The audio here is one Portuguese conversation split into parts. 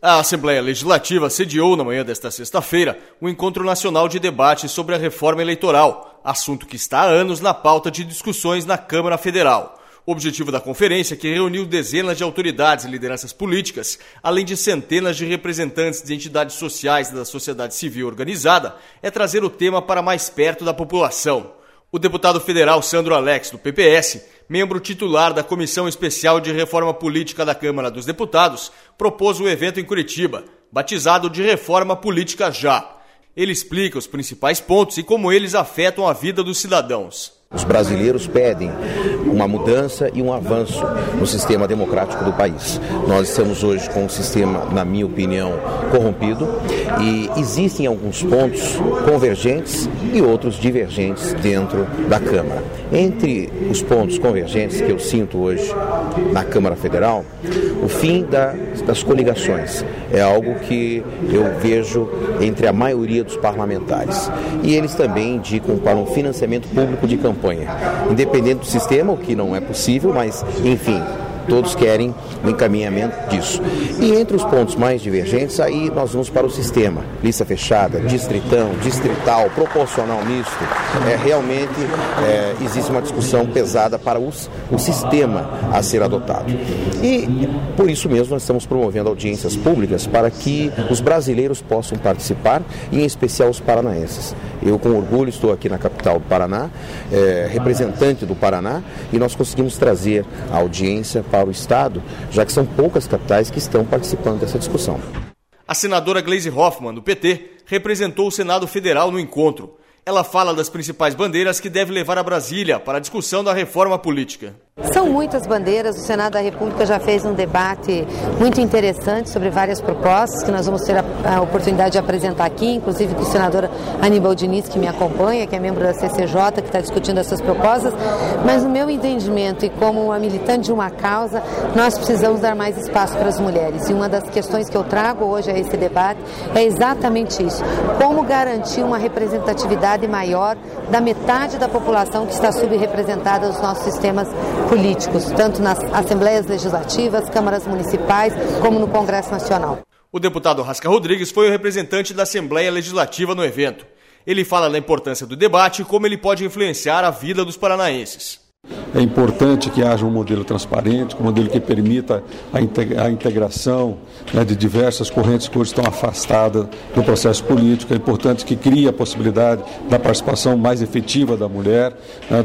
A Assembleia Legislativa sediou na manhã desta sexta-feira o Encontro Nacional de Debate sobre a Reforma Eleitoral, assunto que está há anos na pauta de discussões na Câmara Federal. O objetivo da conferência, que reuniu dezenas de autoridades e lideranças políticas, além de centenas de representantes de entidades sociais e da sociedade civil organizada, é trazer o tema para mais perto da população. O deputado federal Sandro Alex, do PPS, membro titular da Comissão Especial de Reforma Política da Câmara dos Deputados, propôs o evento em Curitiba, batizado de Reforma Política Já. Ele explica os principais pontos e como eles afetam a vida dos cidadãos. Os brasileiros pedem uma mudança e um avanço no sistema democrático do país. Nós estamos hoje com um sistema, na minha opinião, corrompido e existem alguns pontos convergentes e outros divergentes dentro da Câmara. Entre os pontos convergentes que eu sinto hoje na Câmara Federal, o fim das coligações é algo que eu vejo entre a maioria dos parlamentares. E eles também indicam para um financiamento público de campanha. Independente do sistema, o que não é possível, mas, enfim, todos querem o encaminhamento disso. E entre os pontos mais divergentes, aí nós vamos para o sistema. Lista fechada, distritão, distrital, proporcional misto. Realmente existe uma discussão pesada para o sistema a ser adotado. E por isso mesmo nós estamos promovendo audiências públicas para que os brasileiros possam participar, e em especial os paranaenses. Eu, com orgulho, estou aqui na capital do Paraná, representante do Paraná, e nós conseguimos trazer a audiência para o Estado, já que são poucas capitais que estão participando dessa discussão. A senadora Gleisi Hoffmann, do PT, representou o Senado Federal no encontro. Ela fala das principais bandeiras que deve levar a Brasília para a discussão da reforma política. São muitas bandeiras, o Senado da República já fez um debate muito interessante sobre várias propostas que nós vamos ter a oportunidade de apresentar aqui, inclusive com o senador Aníbal Diniz, que me acompanha, que é membro da CCJ, que está discutindo essas propostas, mas no meu entendimento e como uma militante de uma causa, nós precisamos dar mais espaço para as mulheres. E uma das questões que eu trago hoje a esse debate é exatamente isso: como garantir uma representatividade maior da metade da população que está subrepresentada nos nossos sistemas políticos, tanto nas assembleias legislativas, câmaras municipais, como no Congresso Nacional. O deputado Rasca Rodrigues foi o representante da Assembleia Legislativa no evento. Ele fala da importância do debate e como ele pode influenciar a vida dos paranaenses. É importante que haja um modelo transparente, um modelo que permita a integração de diversas correntes que hoje estão afastadas do processo político. É importante que crie a possibilidade da participação mais efetiva da mulher,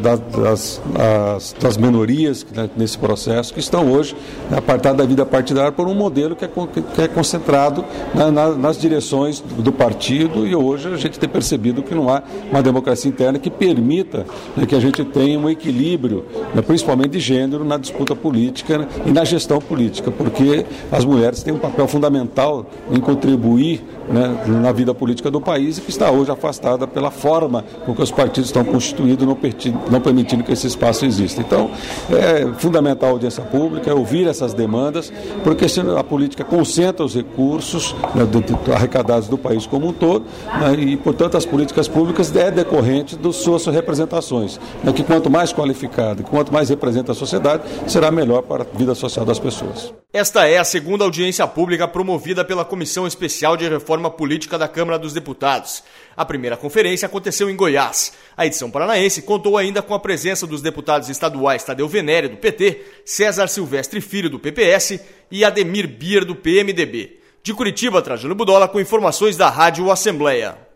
das minorias nesse processo, que estão hoje apartadas da vida partidária por um modelo que é concentrado nas direções do partido, e hoje a gente tem percebido que não há uma democracia interna que permita que a gente tenha um equilíbrio, principalmente de gênero, na disputa política e na gestão política, porque as mulheres têm um papel fundamental em contribuir na vida política do país, e que está hoje afastada pela forma com que os partidos estão constituídos, não permitindo que esse espaço exista. Então, é fundamental a audiência pública, ouvir essas demandas, porque a política concentra os recursos arrecadados do país como um todo, e, portanto, as políticas públicas é decorrente das suas representações, que quanto mais qualificada, quanto mais representa a sociedade, será melhor para a vida social das pessoas. Esta é a segunda audiência pública promovida pela Comissão Especial de Reforma Política da Câmara dos Deputados. A primeira conferência aconteceu em Goiás. A edição paranaense contou ainda com a presença dos deputados estaduais Tadeu Venere, do PT, César Silvestre Filho, do PPS, e Ademir Bier, do PMDB. De Curitiba, Trajano Budola, com informações da Rádio Assembleia.